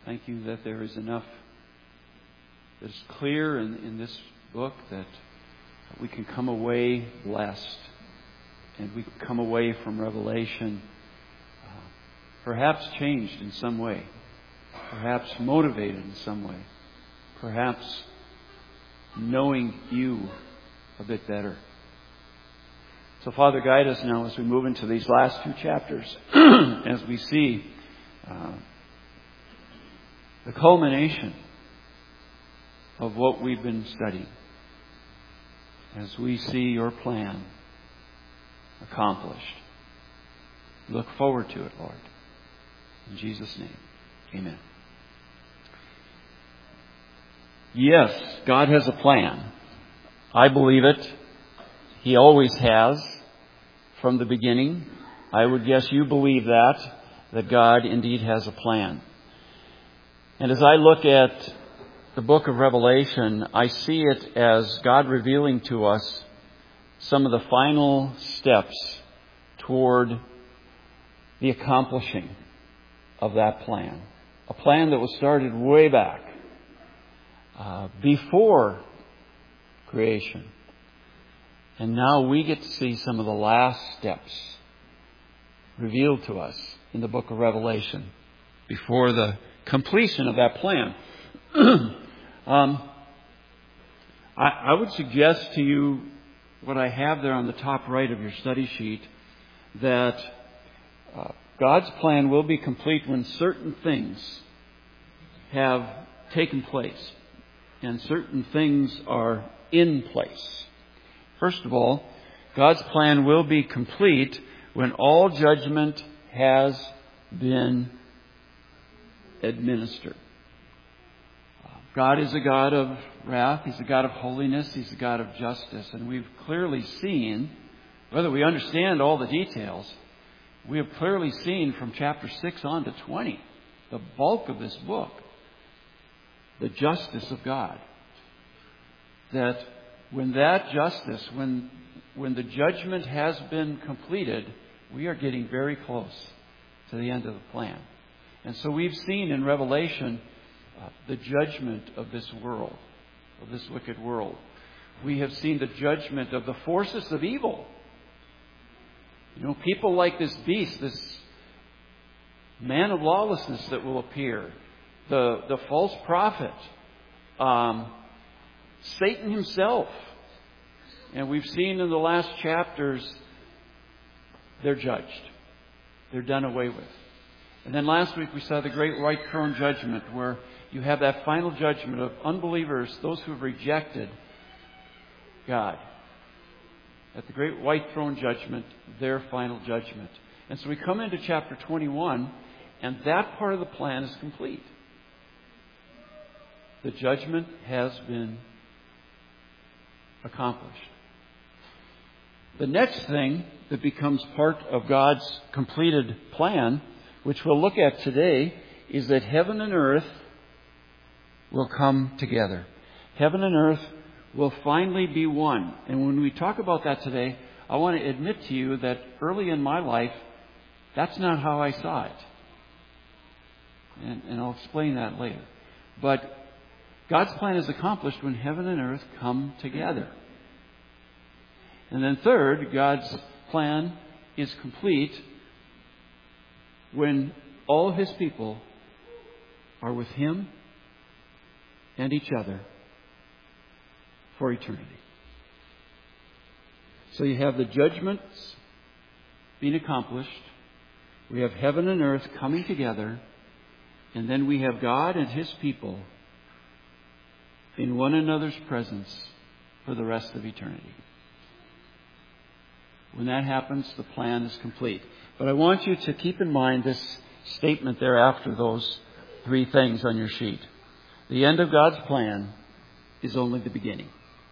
Thank you that there is enough that is clear in this book that we can come away blessed, and we can come away from Revelation perhaps changed in some way, perhaps motivated in some way, perhaps knowing you a bit better. So, Father, guide us now as we move into these last two chapters, as we see the culmination of what we've been studying, as we see your plan accomplished. Look forward to it, Lord. In Jesus' name, amen. Yes, God has a plan. I believe it. He always has from the beginning. I would guess you believe that God indeed has a plan. And as I look at the book of Revelation, I see it as God revealing to us some of the final steps toward the accomplishing of that plan. A plan that was started way back, before creation. And now we get to see some of the last steps revealed to us in the book of Revelation before the completion of that plan. I would suggest to you what I have there on the top right of your study sheet, that God's plan will be complete when certain things have taken place and certain things are in place. First of all, God's plan will be complete when all judgment has been administered. God is a God of wrath. He's a God of holiness. He's a God of justice. And we've clearly seen, whether we understand all the details, we have clearly seen from chapter 6 on to 20, the bulk of this book, the justice of God. That when that justice, when the judgment has been completed, we are getting very close to the end of the plan. And so we've seen in Revelation the judgment of this world, of this wicked world. We have seen the judgment of the forces of evil. People like this beast, this man of lawlessness that will appear, the false prophet, Satan himself. And we've seen in the last chapters, they're judged. They're done away with. And then last week we saw the great white throne judgment, where you have that final judgment of unbelievers, those who have rejected God. At the great white throne judgment, their final judgment. And so we come into chapter 21, and that part of the plan is complete. The judgment has been accomplished. The next thing that becomes part of God's completed plan, which we'll look at today, is that heaven and earth will come together. Heaven and earth will finally be one. And when we talk about that today, I want to admit to you that early in my life, that's not how I saw it. And I'll explain that later. But God's plan is accomplished when heaven and earth come together. And then third, God's plan is complete when all of His people are with Him and each other for eternity. So you have the judgments being accomplished. We have heaven and earth coming together. And then we have God and His people in one another's presence for the rest of eternity. When that happens, the plan is complete. But I want you to keep in mind this statement there after those three things on your sheet. The end of God's plan is only the beginning.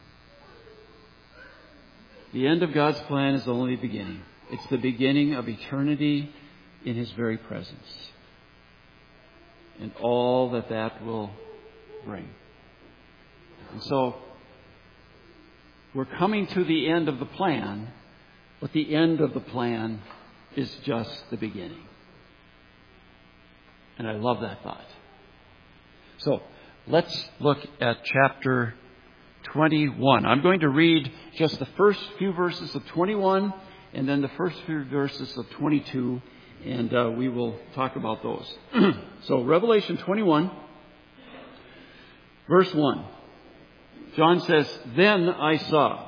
The end of God's plan is only the beginning. It's the beginning of eternity in His very presence. And all that will bring. And so, we're coming to the end of the plan, but the end of the plan is just the beginning. And I love that thought. So let's look at chapter 21. I'm going to read just the first few verses of 21 and then the first few verses of 22, and we will talk about those. So Revelation 21, verse 1. John says, "Then I saw."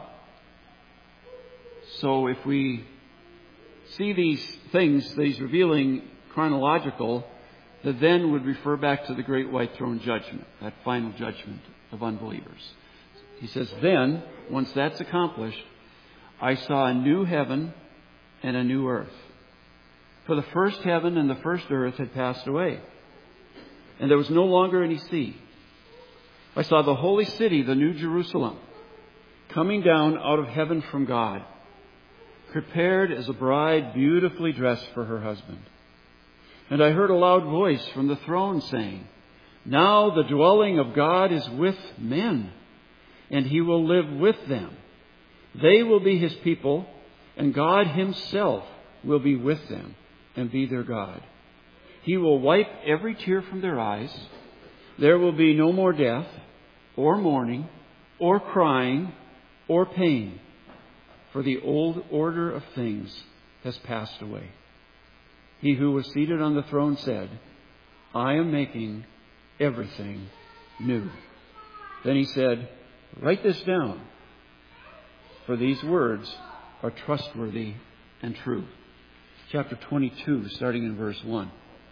So if we see these things, these revealing chronological, the then would refer back to the great white throne judgment, that final judgment of unbelievers. He says, "Then, once that's accomplished, I saw a new heaven and a new earth. For the first heaven and the first earth had passed away, and there was no longer any sea. I saw the holy city, the new Jerusalem, coming down out of heaven from God, prepared as a bride beautifully dressed for her husband. And I heard a loud voice from the throne saying, 'Now the dwelling of God is with men, and He will live with them. They will be His people, and God Himself will be with them and be their God. He will wipe every tear from their eyes. There will be no more death, or mourning, or crying, or pain, for the old order of things has passed away.' He who was seated on the throne said, 'I am making everything new.' Then He said, 'Write this down, for these words are trustworthy and true.'" Chapter 22, starting in verse 1.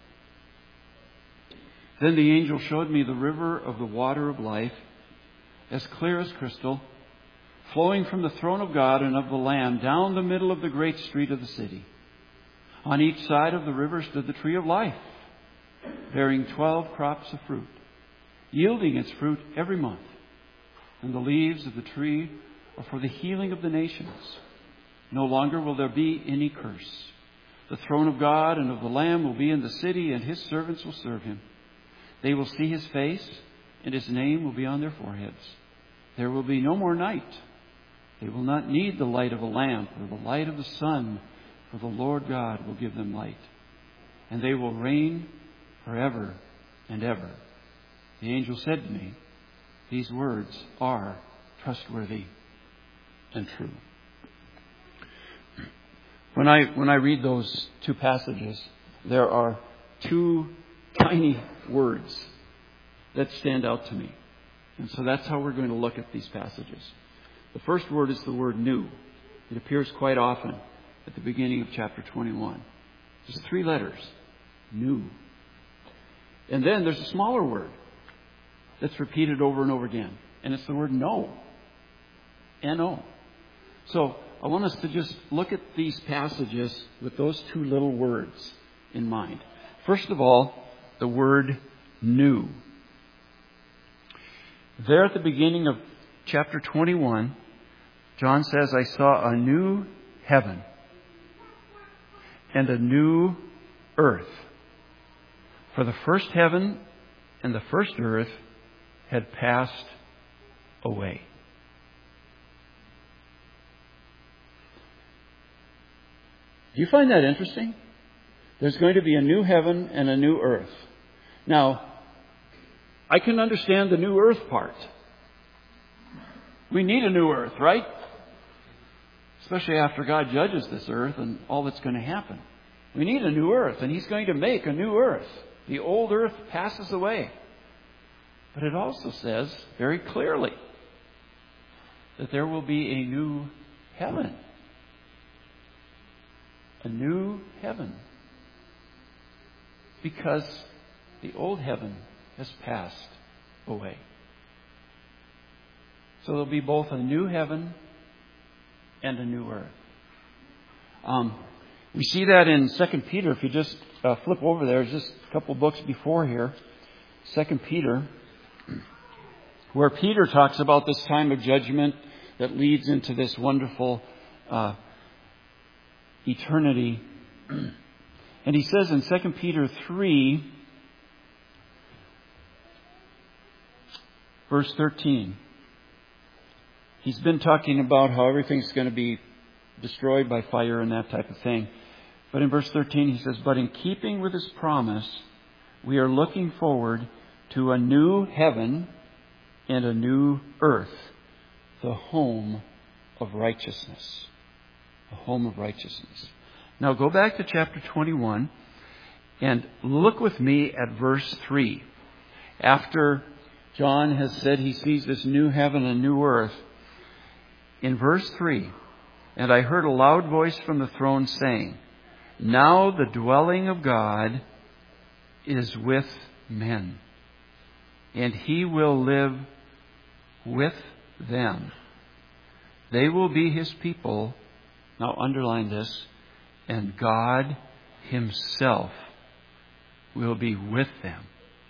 "Then the angel showed me the river of the water of life, as clear as crystal, flowing from the throne of God and of the Lamb down the middle of the great street of the city. On each side of the river stood the tree of life, bearing 12 crops of fruit, yielding its fruit every month. And the leaves of the tree are for the healing of the nations. No longer will there be any curse. The throne of God and of the Lamb will be in the city, and His servants will serve Him. They will see His face, and His name will be on their foreheads. There will be no more night. They will not need the light of a lamp or the light of the sun, for the Lord God will give them light. And they will reign forever and ever." The angel said to me, "These words are trustworthy and true." When I read those two passages, there are two tiny words that stand out to me. And so that's how we're going to look at these passages. The first word is the word new. It appears quite often at the beginning of chapter 21. Just 3 letters. New. And then there's a smaller word that's repeated over and over again. And it's the word know. N-O. So I want us to just look at these passages with those 2 little words in mind. First of all, the word new. There at the beginning of chapter 21, John says, "I saw a new heaven and a new earth. For the first heaven and the first earth had passed away." Do you find that interesting? There's going to be a new heaven and a new earth. Now, I can understand the new earth part. We need a new earth, right? Especially after God judges this earth and all that's going to happen. We need a new earth, and He's going to make a new earth. The old earth passes away. But it also says very clearly that there will be a new heaven. A new heaven. Because the old heaven has passed away. So there'll be both a new heaven and a new earth. We see that in 2 Peter. If you just flip over there, just a couple books before here. 2 Peter, where Peter talks about this time of judgment that leads into this wonderful eternity. And he says in 2 Peter 3, verse 13, he's been talking about how everything's going to be destroyed by fire and that type of thing. But in verse 13 he says, "But in keeping with His promise, we are looking forward to a new heaven and a new earth, the home of righteousness. The home of righteousness. Now go back to chapter 21 and look with me at verse 3. After John has said he sees this new heaven and new earth, in verse 3, "And I heard a loud voice from the throne saying, 'Now the dwelling of God is with men, and He will live with them. They will be His people,'" now underline this, "and God Himself will be with them."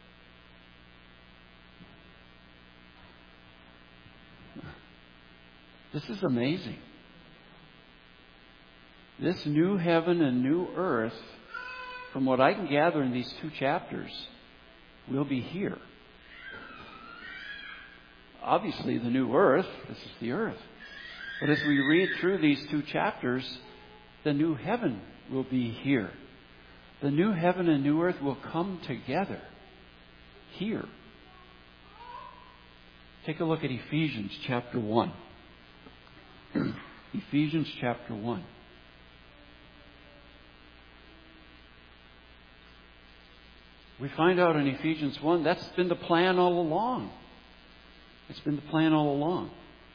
This is amazing. This new heaven and new earth, from what I can gather in these 2 chapters, will be here. Obviously, the new earth, this is the earth. But as we read through these 2 chapters, the new heaven will be here. The new heaven and new earth will come together here. Take a look at Ephesians chapter 1. Ephesians chapter 1. We find out in Ephesians 1 that's been the plan all along. It's been the plan all along.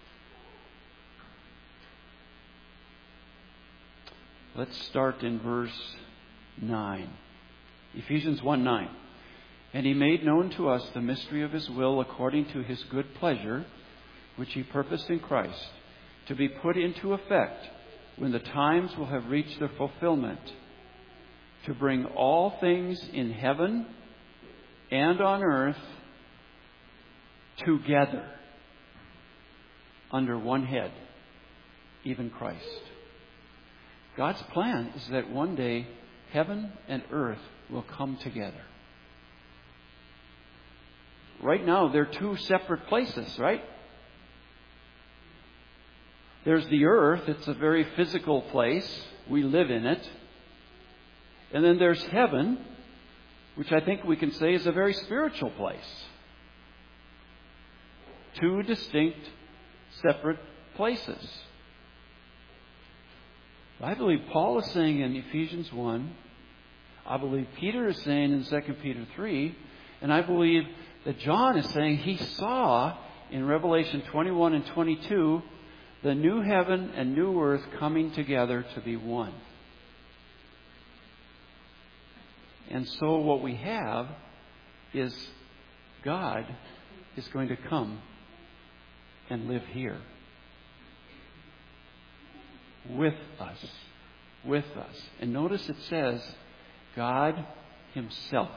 Let's start in verse 9. Ephesians 1:9. "And He made known to us the mystery of His will according to His good pleasure, which He purposed in Christ, to be put into effect when the times will have reached their fulfillment, to bring all things in heaven and on earth together under one head, even Christ." God's plan is that one day heaven and earth will come together. Right now, they're 2 separate places, right? There's the earth. It's a very physical place. We live in it. And then there's heaven, which I think we can say is a very spiritual place. 2 distinct, separate places. I believe Paul is saying in Ephesians 1, I believe Peter is saying in 2 Peter 3, and I believe that John is saying he saw in Revelation 21 and 22 the new heaven and new earth coming together to be one. And so what we have is God is going to come and live here. With us. With us. And notice it says, God Himself.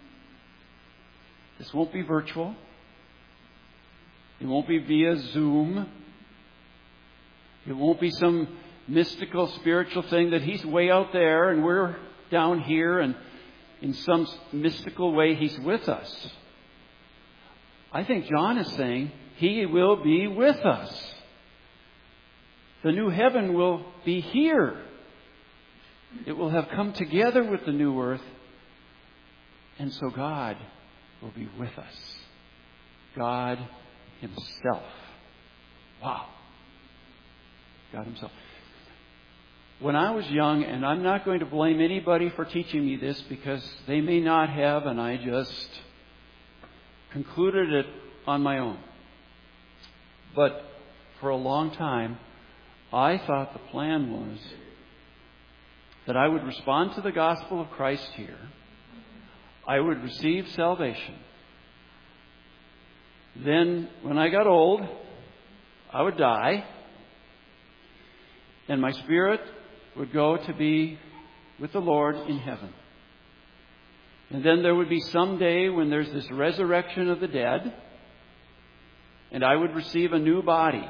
This won't be virtual. It won't be via Zoom. It won't be some mystical, spiritual thing that He's way out there and we're down here and in some mystical way He's with us. I think John is saying He will be with us. The new heaven will be here. It will have come together with the new earth. And so God will be with us. God Himself. Wow. God Himself. When I was young, and I'm not going to blame anybody for teaching me this because they may not have, and I just concluded it on my own. But for a long time, I thought the plan was that I would respond to the gospel of Christ here. I would receive salvation. Then, when I got old, I would die. And my spirit would go to be with the Lord in heaven. And then there would be some day when there's this resurrection of the dead. And I would receive a new body.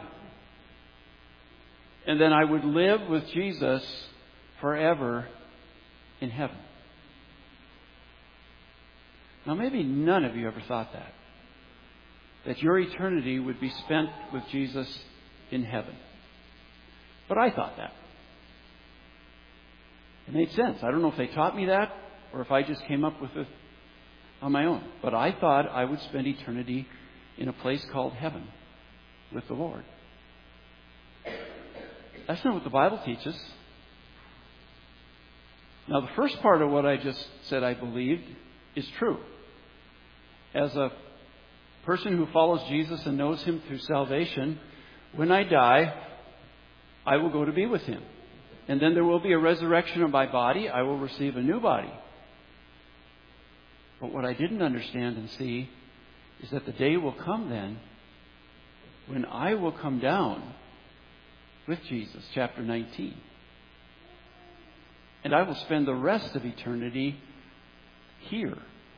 And then I would live with Jesus forever in heaven. Now, maybe none of you ever thought that. That your eternity would be spent with Jesus in heaven. But I thought that. It made sense. I don't know if they taught me that or if I just came up with it on my own. But I thought I would spend eternity in a place called heaven with the Lord. That's not what the Bible teaches. Now, the first part of what I just said I believed is true. As a person who follows Jesus and knows Him through salvation, when I die, I will go to be with Him. And then there will be a resurrection of my body. I will receive a new body. But what I didn't understand and see is that the day will come then when I will come down with Jesus, chapter 19. And I will spend the rest of eternity here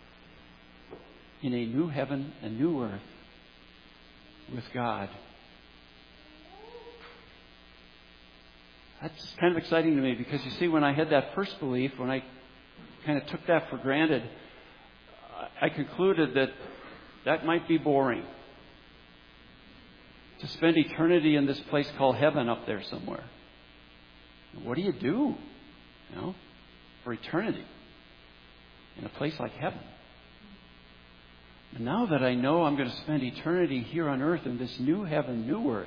in a new heaven and new earth with God. That's kind of exciting to me because, you see, when I had that first belief, when I kind of took that for granted, I concluded that that might be boring. To spend eternity in this place called heaven up there somewhere. What do you do, for eternity in a place like heaven? And now that I know I'm going to spend eternity here on earth in this new heaven, new earth,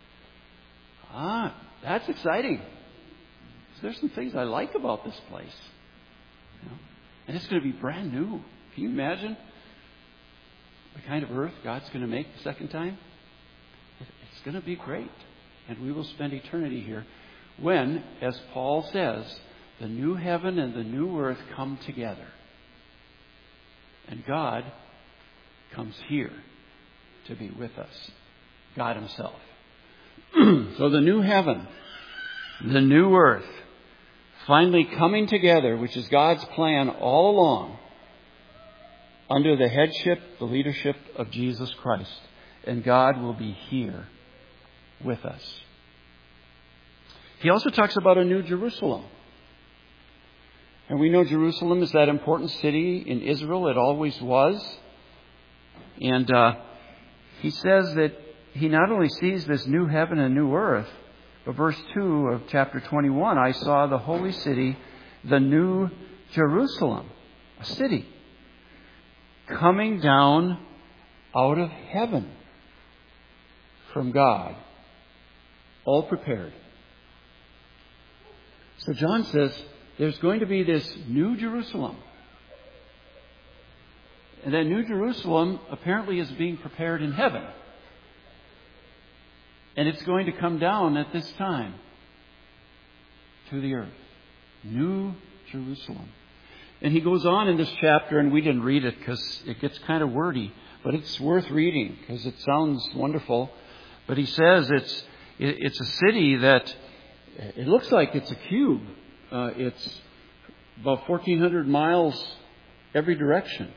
that's exciting. So there's some things I like about this place. And it's going to be brand new. Can you imagine the kind of earth God's going to make the second time? It's going to be great. And we will spend eternity here when, as Paul says, the new heaven and the new earth come together. And God comes here to be with us. God Himself. So the new heaven, the new earth, finally coming together, which is God's plan all along, under the headship, the leadership of Jesus Christ. And God will be here with us. He also talks about a new Jerusalem. And we know Jerusalem is that important city in Israel. It always was. And he says that he not only sees this new heaven and new earth, but verse 2 of chapter 21, I saw the holy city, the new Jerusalem, a city, coming down out of heaven from God, all prepared. So John says there's going to be this new Jerusalem. And that new Jerusalem apparently is being prepared in heaven. And it's going to come down at this time to the earth. New Jerusalem. And he goes on in this chapter, and we didn't read it because it gets kind of wordy, but it's worth reading because it sounds wonderful. But he says it's a city that it looks like it's a cube. It's about 1,400 miles every direction.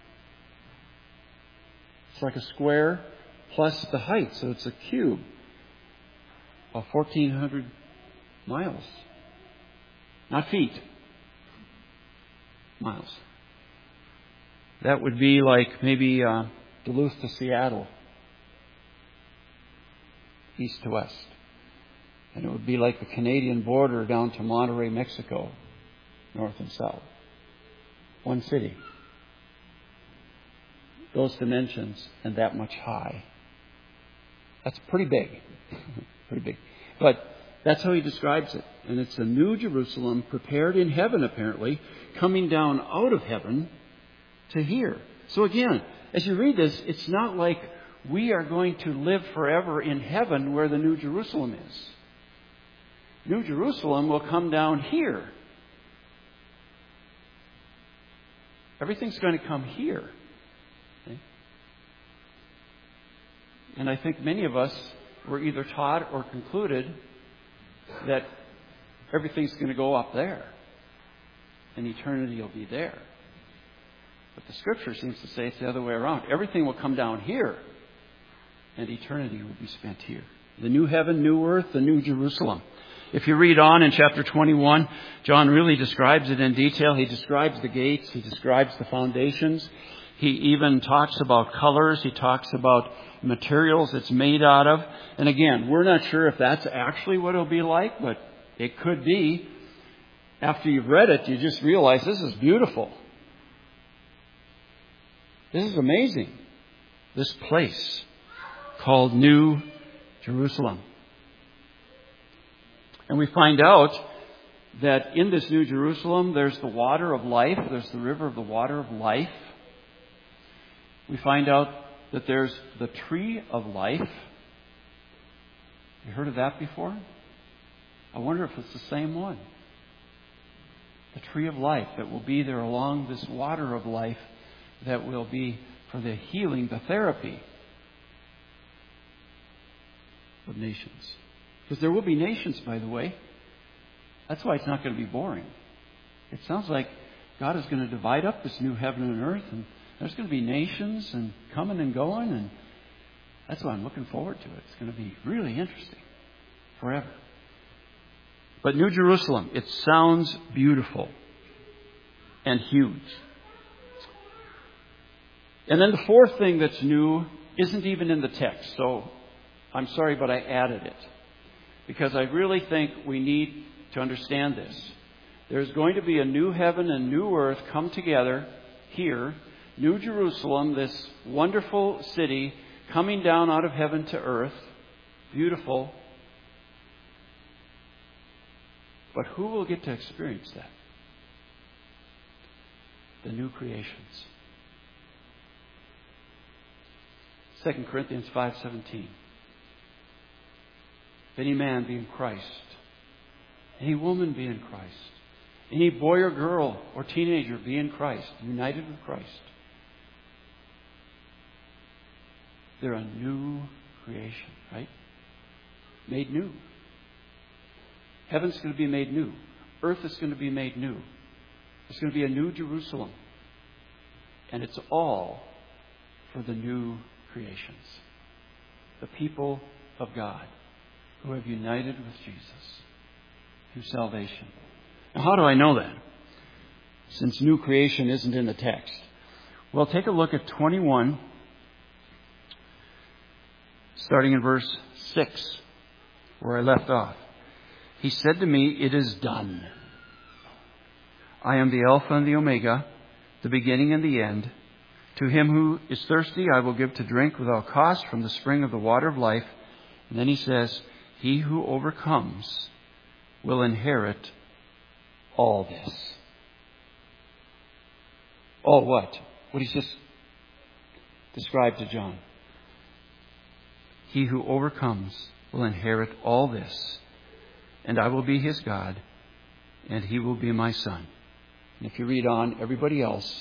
It's like a square plus the height, so it's a cube of 1,400 miles. Not feet. Miles. That would be like maybe Duluth to Seattle, east to west. And it would be like the Canadian border down to Monterrey, Mexico, north and south. One city. Those dimensions and that much high. That's pretty big. Pretty big. But that's how he describes it. And it's a new Jerusalem prepared in heaven, apparently, coming down out of heaven to here. So again, as you read this, it's not like we are going to live forever in heaven where the New Jerusalem is. New Jerusalem will come down here. Everything's going to come here. Okay? And I think many of us were either taught or concluded that everything's going to go up there and eternity will be there. But the Scripture seems to say it's the other way around. Everything will come down here and eternity will be spent here. The new heaven, new earth, the new Jerusalem. If you read on in chapter 21, John really describes it in detail. He describes the gates. He describes the foundations. He even talks about colors. He talks about materials it's made out of. And again, we're not sure if that's actually what it'll be like, but it could be. After you've read it, you just realize this is beautiful. This is amazing. This place called New Jerusalem. And we find out that in this New Jerusalem, there's the water of life. There's the river of the water of life. We find out that there's the tree of life. You heard of that before? I wonder if it's the same one. The tree of life that will be there along this water of life that will be for the healing, the therapy of nations. Because there will be nations, by the way. That's why it's not going to be boring. It sounds like God is going to divide up this new heaven and earth, and there's going to be nations and coming and going, and that's why I'm looking forward to it. It's going to be really interesting forever. But New Jerusalem, it sounds beautiful and huge. And then the fourth thing that's new isn't even in the text. So I'm sorry, but I added it. Because I really think we need to understand this. There's going to be a new heaven and new earth come together here. New Jerusalem, this wonderful city coming down out of heaven to earth. Beautiful. But who will get to experience that? The new creations. 2 Corinthians 5:17. If any man be in Christ, any woman be in Christ, any boy or girl or teenager be in Christ, united with Christ, they're a new creation, right? Made new. Heaven's going to be made new. Earth is going to be made new. There's going to be a new Jerusalem. And it's all for the new creations. The people of God who have united with Jesus through salvation. Now, how do I know that? Since new creation isn't in the text. Well, take a look at 21, starting in verse 6, where I left off. He said to me, "It is done. I am the Alpha and the Omega, the beginning and the end. To him who is thirsty, I will give to drink without cost from the spring of the water of life." And then he says, "He who overcomes will inherit all this." All what? What he's just described to John. He who overcomes will inherit all this, and I will be his God, and he will be my son. And if you read on, everybody else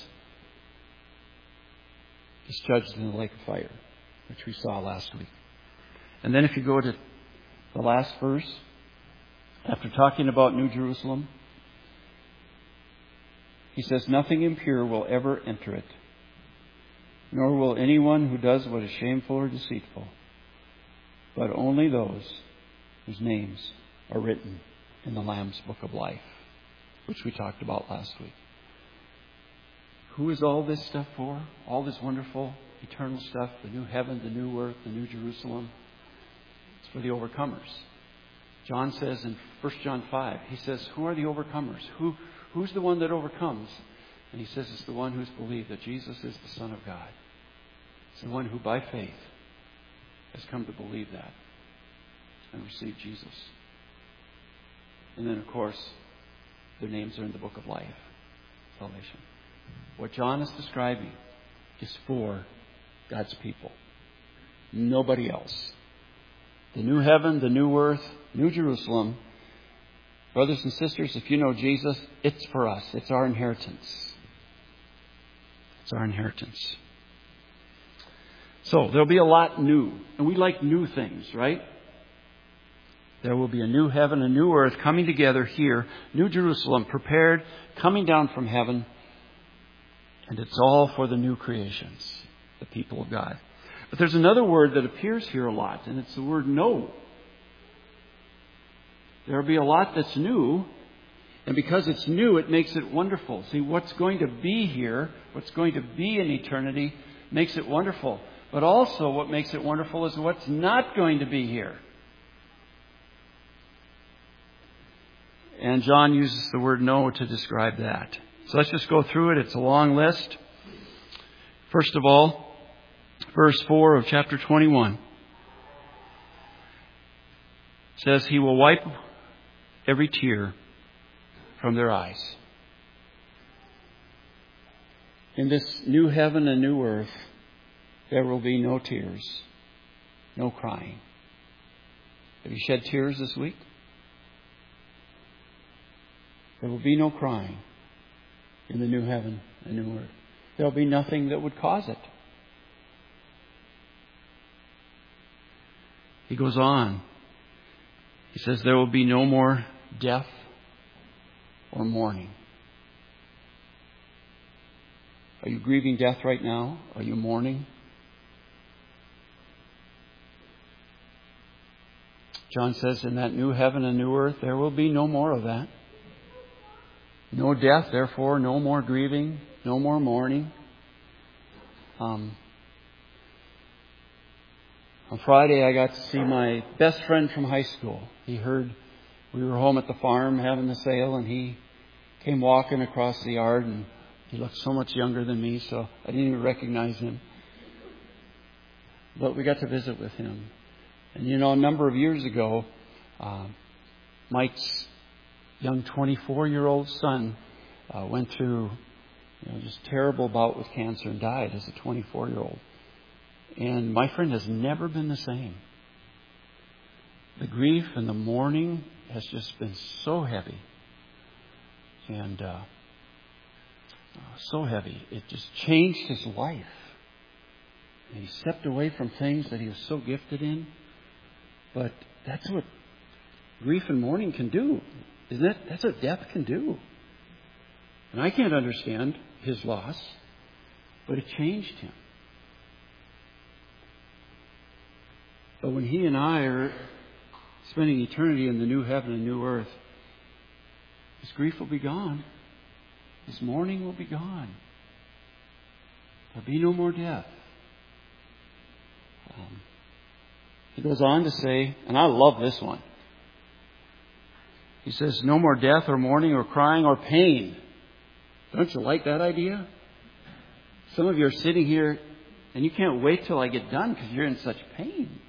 is judged in the lake of fire, which we saw last week. And then if you go to the last verse, after talking about New Jerusalem, he says, "Nothing impure will ever enter it, nor will anyone who does what is shameful or deceitful, but only those whose names are written in the Lamb's Book of Life," which we talked about last week. Who is all this stuff for? All this wonderful, eternal stuff, the new heaven, the new earth, the new Jerusalem. It's for the overcomers. John says in 1 John 5, he says, who are the overcomers? Who's the one that overcomes? And he says it's the one who's believed that Jesus is the Son of God. It's the one who by faith has come to believe that and receive Jesus. And then, of course, their names are in the book of life, salvation. What John is describing is for God's people. Nobody else. The new heaven, the new earth, New Jerusalem. Brothers and sisters, if you know Jesus, it's for us. It's our inheritance. It's our inheritance. So, there'll be a lot new. And we like new things, right? There will be a new heaven, a new earth coming together here. New Jerusalem, prepared, coming down from heaven. And it's all for the new creations, the people of God. But there's another word that appears here a lot, and it's the word no. There will be a lot that's new, and because it's new, it makes it wonderful. See, what's going to be here, what's going to be in eternity, makes it wonderful. But also what makes it wonderful is what's not going to be here. And John uses the word no to describe that. So let's just go through it. It's a long list. First of all, verse 4 of chapter 21 says, He will wipe every tear from their eyes. In this new heaven and new earth, there will be no tears, no crying. Have you shed tears this week? There will be no crying in the new heaven and new earth. There will be nothing that would cause it. He goes on. He says there will be no more death or mourning. Are you grieving death right now? Are you mourning? John says in that new heaven and new earth, there will be no more of that. No death, therefore, no more grieving, no more mourning. On Friday, I got to see my best friend from high school. He heard we were home at the farm having the sale, and he came walking across the yard, and he looked so much younger than me, so I didn't even recognize him. But we got to visit with him. And a number of years ago, Mike's young 24-year-old son went through just terrible bout with cancer and died as a 24-year-old. And my friend has never been the same. The grief and the mourning has just been so heavy. And so heavy. It just changed his life. And he stepped away from things that he was so gifted in. But that's what grief and mourning can do, isn't it? That's what death can do. And I can't understand his loss, but it changed him. But when he and I are spending eternity in the new heaven and new earth, his grief will be gone. His mourning will be gone. There'll be no more death. He goes on to say, and I love this one. He says, no more death or mourning or crying or pain. Don't you like that idea? Some of you are sitting here and you can't wait till I get done because you're in such pain.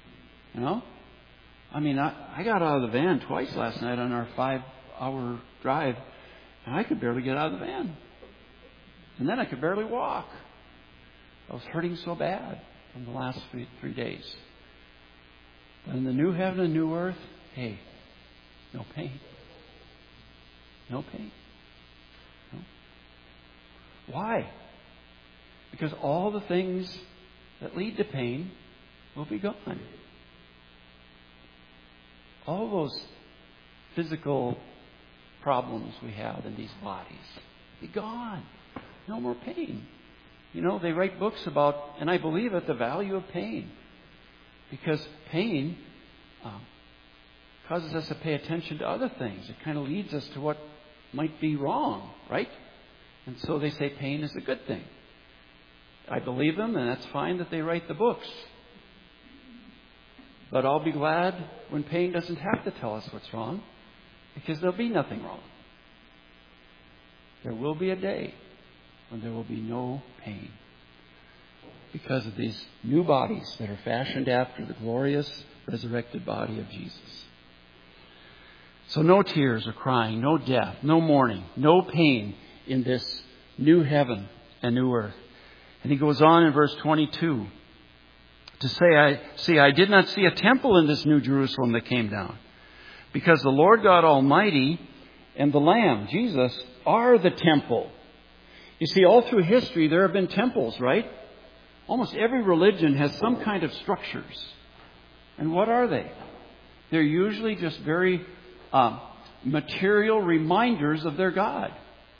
I mean, I got out of the van twice last night on our 5-hour drive, and I could barely get out of the van. And then I could barely walk. I was hurting so bad from the last 3 days. But in the new heaven and new earth, hey, no pain. No pain. No. Why? Because all the things that lead to pain will be gone. All those physical problems we have in these bodies be gone. No more pain. They write books about, and I believe it, the value of pain. Because pain causes us to pay attention to other things. It kind of leads us to what might be wrong, right? And so they say pain is a good thing. I believe them, and that's fine that they write the books. But I'll be glad when pain doesn't have to tell us what's wrong, because there'll be nothing wrong. There will be a day when there will be no pain because of these new bodies that are fashioned after the glorious resurrected body of Jesus. So no tears or crying, no death, no mourning, no pain in this new heaven and new earth. And he goes on in verse 22 to say, I did not see a temple in this new Jerusalem that came down, because the Lord God Almighty and the Lamb, Jesus, are the temple. You see, all through history there have been temples, right? Almost every religion has some kind of structures. And what are they? They're usually just very material reminders of their God.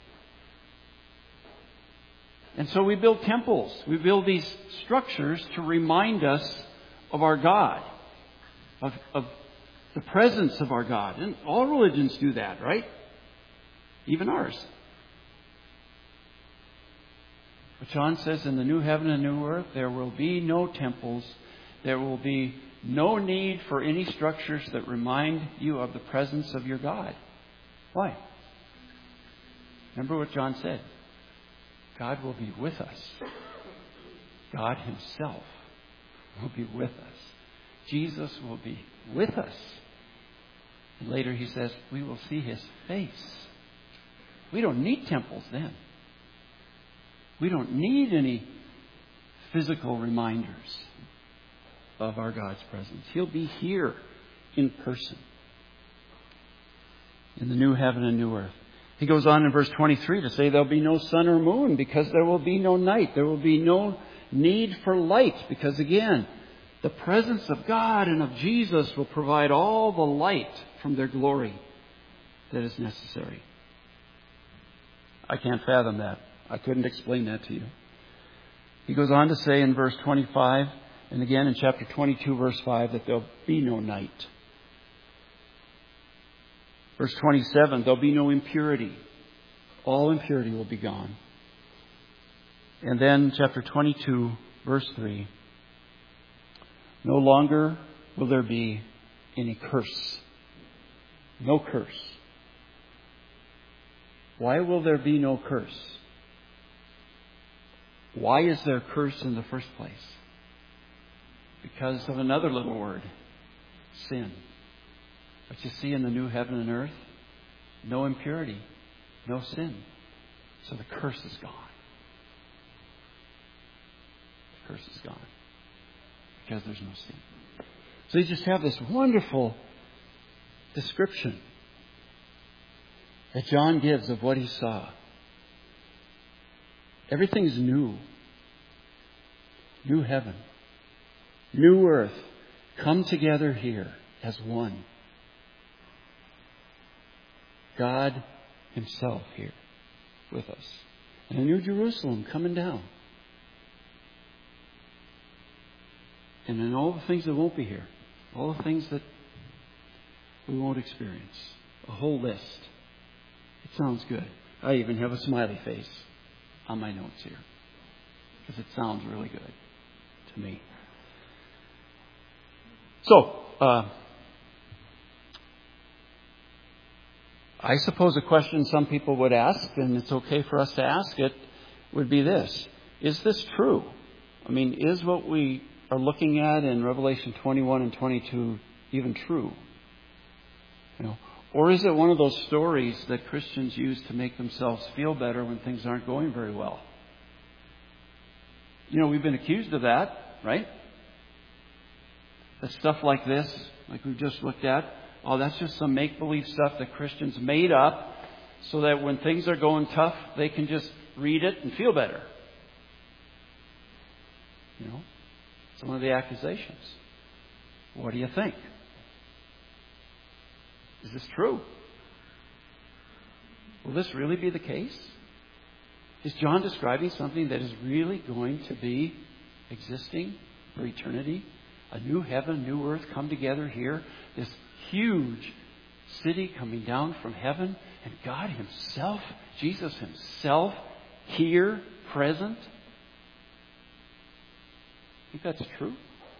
And so we build temples. We build these structures to remind us of our God, of the presence of our God. And all religions do that, right? Even ours. But John says in the new heaven and new earth, there will be no temples. There will be no need for any structures that remind you of the presence of your God. Why? Remember what John said. God will be with us. God Himself will be with us. Jesus will be with us. And later He says, we will see His face. We don't need temples then. We don't need any physical reminders of our God's presence. He'll be here in person in the new heaven and new earth. He goes on in verse 23 to say there'll be no sun or moon because there will be no night. There will be no need for light because, again, the presence of God and of Jesus will provide all the light from their glory that is necessary. I can't fathom that. I couldn't explain that to you. He goes on to say in verse 25, and again in chapter 22, verse 5, that there'll be no night. Verse 27, there'll be no impurity. All impurity will be gone. And then chapter 22, verse 3, no longer will there be any curse. No curse. Why will there be no curse? Why is there curse in the first place? Because of another little word, sin. But you see in the new heaven and earth, no impurity, no sin. So the curse is gone. The curse is gone. Because there's no sin. So you just have this wonderful description that John gives of what he saw. Everything's new. New heaven. New earth. Come together here as one. God Himself here with us. And a new Jerusalem coming down. And then all the things that won't be here. All the things that we won't experience. A whole list. It sounds good. I even have a smiley face on my notes here. Because it sounds really good to me. So, I suppose a question some people would ask, and it's okay for us to ask it, would be this. Is this true? I mean, is what we are looking at in Revelation 21 and 22 even true? You know, or is it one of those stories that Christians use to make themselves feel better when things aren't going very well? You know, we've been accused of that, right? That stuff like this, like we've just looked at, oh, that's just some make-believe stuff that Christians made up so that when things are going tough, they can just read it and feel better. You know, it's one of the accusations. What do you think? Is this true? Will this really be the case? Is John describing something that is really going to be existing for eternity? A new heaven, new earth come together here. This huge city coming down from heaven. And God Himself, Jesus Himself, here, present. Think that's true?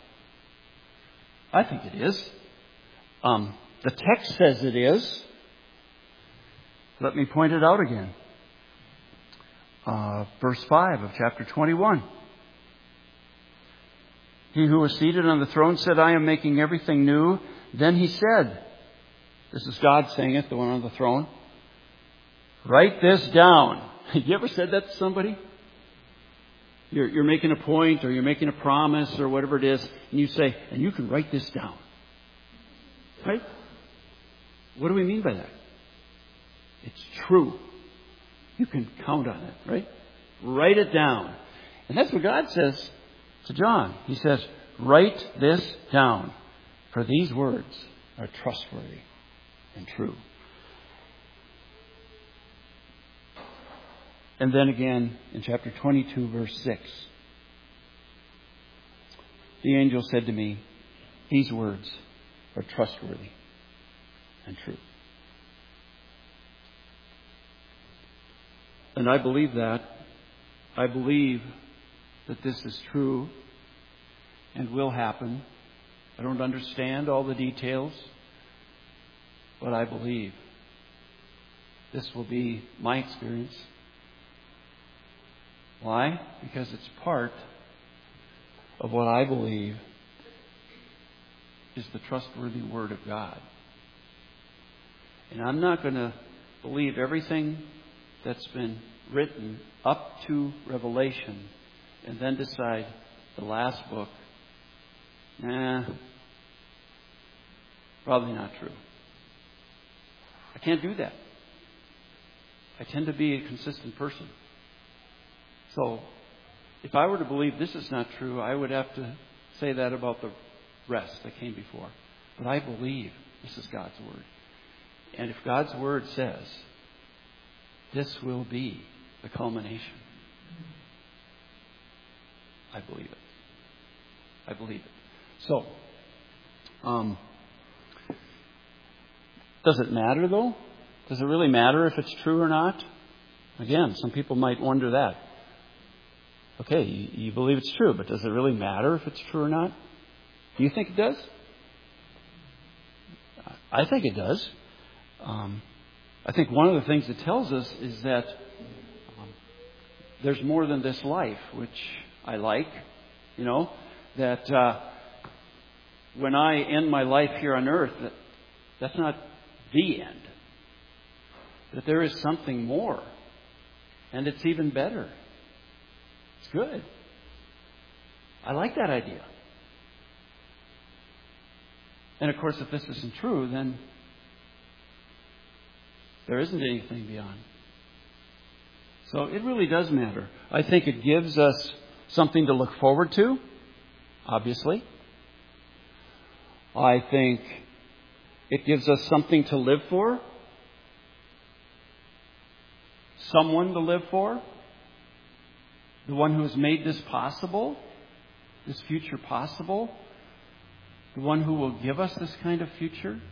I think it is. The text says it is. Let me point it out again. Verse 5 of chapter 21. He who was seated on the throne said, I am making everything new. Then He said, this is God saying it, the one on the throne, write this down. Have you ever said that to somebody? You're making a point or you're making a promise or whatever it is, and you say, and you can write this down. Right? What do we mean by that? It's true. You can count on it, right? Write it down. And that's what God says to John. He says, write this down, for these words are trustworthy and true. And then again in chapter 22, verse 6, the angel said to me, these words are trustworthy and true. And I believe that. I believe that this is true and will happen. I don't understand all the details, but I believe this will be my experience. Why? Because it's part of what I believe is the trustworthy Word of God. And I'm not going to believe everything that's been written up to Revelation and then decide the last book, probably not true. I can't do that. I tend to be a consistent person. So, if I were to believe this is not true, I would have to say that about the rest that came before. But I believe this is God's Word. And if God's Word says this will be the culmination, I believe it. I believe it. So, does it matter though? Does it really matter if it's true or not? Again, some people might wonder that. Okay, you believe it's true, but does it really matter if it's true or not? Do you think it does? I think it does. I think one of the things it tells us is that there's more than this life, which I like. You know, that when I end my life here on earth, that's not the end. That there is something more. And it's even better. It's good. I like that idea. And of course, if this isn't true, then there isn't anything beyond. So it really does matter. I think it gives us something to look forward to, obviously. I think it gives us something to live for. Someone to live for. The one who has made this possible, this future possible. The one who will give us this kind of future.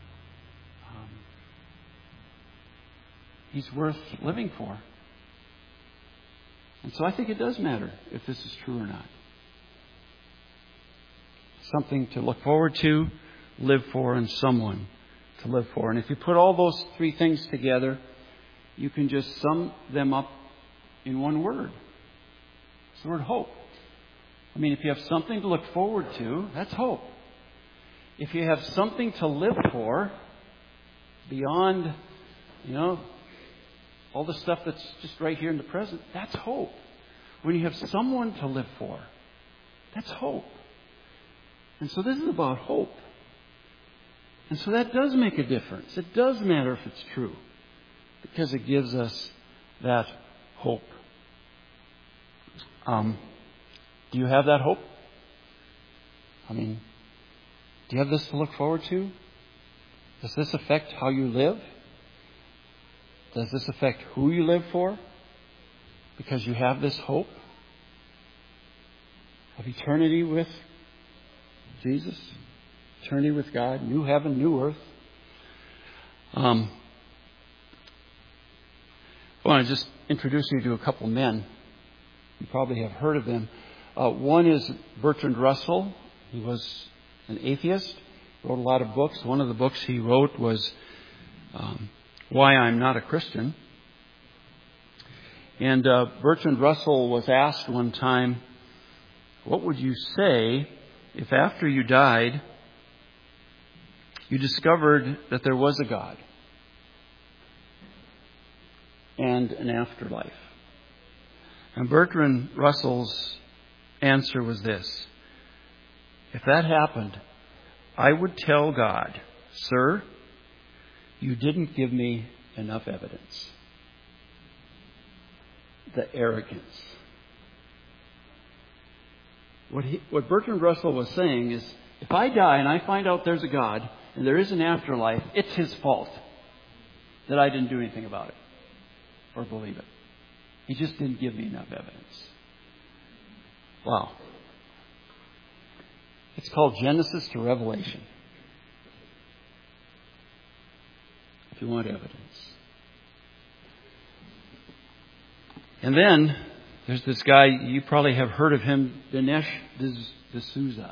He's worth living for. And so I think it does matter if this is true or not. Something to look forward to, live for, and someone to live for. And if you put all those three things together, you can just sum them up in one word. It's the word hope. I mean, if you have something to look forward to, that's hope. If you have something to live for beyond, all the stuff that's just right here in the present, that's hope. When you have someone to live for, that's hope. And so this is about hope. And so that does make a difference. It does matter if it's true, because it gives us that hope. Do you have that hope? I mean, do you have this to look forward to? Does this affect how you live? Does this affect who you live for? Because you have this hope of eternity with Jesus, eternity with God, new heaven, new earth. I want to just introduce you to a couple men. You probably have heard of them. One is Bertrand Russell. He was an atheist, wrote a lot of books. One of the books he wrote was Why I'm Not a Christian. And Bertrand Russell was asked one time, what would you say if after you died, you discovered that there was a God and an afterlife? And Bertrand Russell's answer was this: if that happened, I would tell God, sir, you didn't give me enough evidence. The arrogance. What Bertrand Russell was saying is, if I die and I find out there's a God and there is an afterlife, it's his fault that I didn't do anything about it or believe it. He just didn't give me enough evidence. Wow. It's called Genesis to Revelation. If you want evidence. And then there's this guy, you probably have heard of him, Dinesh D'Souza.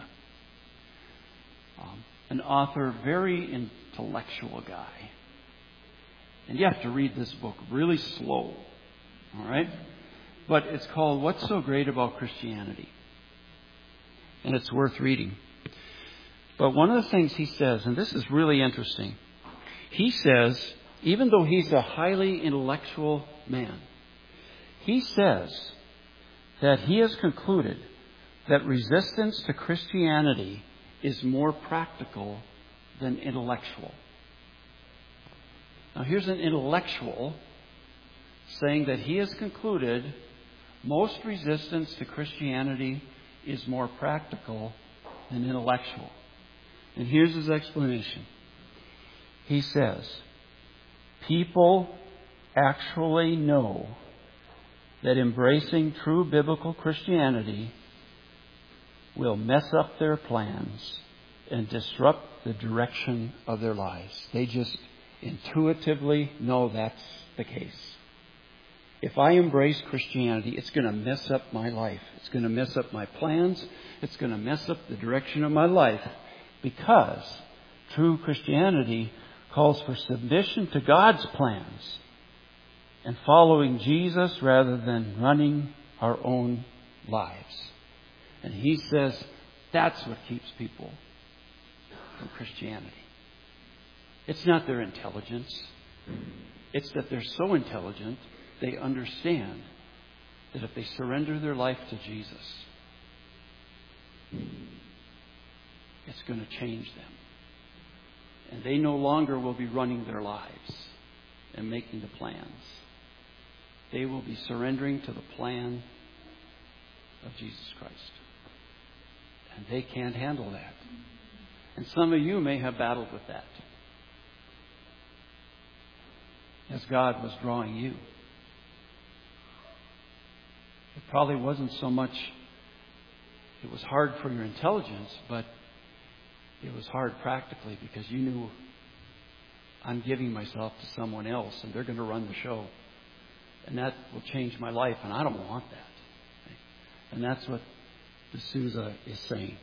An author, very intellectual guy. And you have to read this book really slow. All right? But it's called What's So Great About Christianity? and it's worth reading. But one of the things he says, and this is really interesting, he says, even though he's a highly intellectual man, he says that he has concluded that resistance to Christianity is more practical than intellectual. Now here's an intellectual saying that he has concluded most resistance to Christianity is more practical than intellectual. And here's his explanation. He says, people actually know that embracing true biblical Christianity will mess up their plans and disrupt the direction of their lives. They just intuitively know that's the case. If I embrace Christianity, it's going to mess up my life. It's going to mess up my plans. It's going to mess up the direction of my life, because true Christianity calls for submission to God's plans and following Jesus rather than running our own lives. And he says that's what keeps people from Christianity. It's not their intelligence. It's that they're so intelligent, they understand that if they surrender their life to Jesus, it's going to change them. And they no longer will be running their lives and making the plans. They will be surrendering to the plan of Jesus Christ. And they can't handle that. And some of you may have battled with that as God was drawing you. It probably wasn't so much, it was hard for your intelligence, but it was hard practically because you knew, I'm giving myself to someone else and they're going to run the show. And that will change my life, and I don't want that. And that's what D'Souza is saying.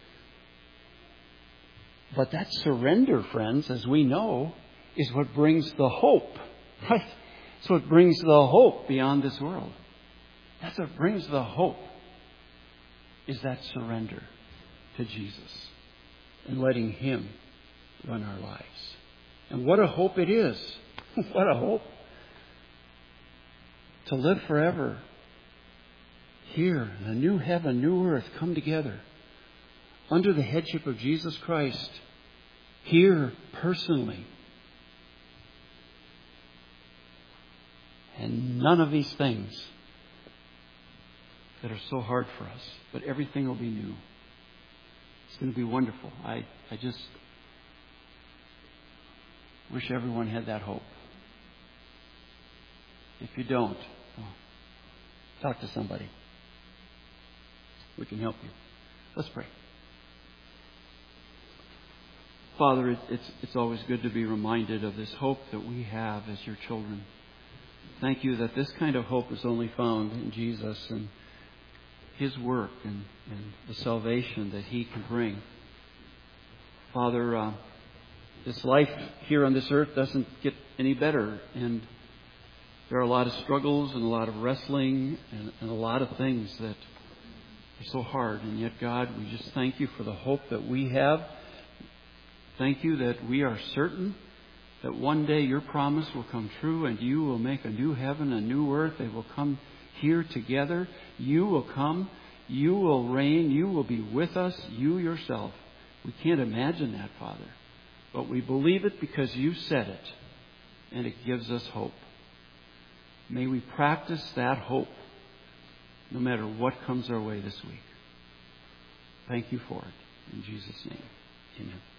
But that surrender, friends, as we know, is what brings the hope. Right? It's what brings the hope beyond this world. That's what brings the hope, is that surrender to Jesus and letting Him run our lives. And what a hope it is. What a hope. To live forever here, in a new heaven, new earth, come together under the headship of Jesus Christ, here personally. And none of these things that are so hard for us, but everything will be new. It's going to be wonderful. I just wish everyone had that hope. If you don't, talk to somebody. We can help you. Let's pray. Father, it's always good to be reminded of this hope that we have as your children. Thank you that this kind of hope is only found in Jesus and His work and the salvation that He can bring. Father, this life here on this earth doesn't get any better, and there are a lot of struggles and a lot of wrestling and a lot of things that are so hard. And yet, God, we just thank you for the hope that we have. Thank you that we are certain that one day your promise will come true and you will make a new heaven, a new earth. They will come here together. You will come. You will reign. You will be with us, you yourself. We can't imagine that, Father. But we believe it because you said it. And it gives us hope. May we practice that hope no matter what comes our way this week. Thank you for it. In Jesus' name, amen.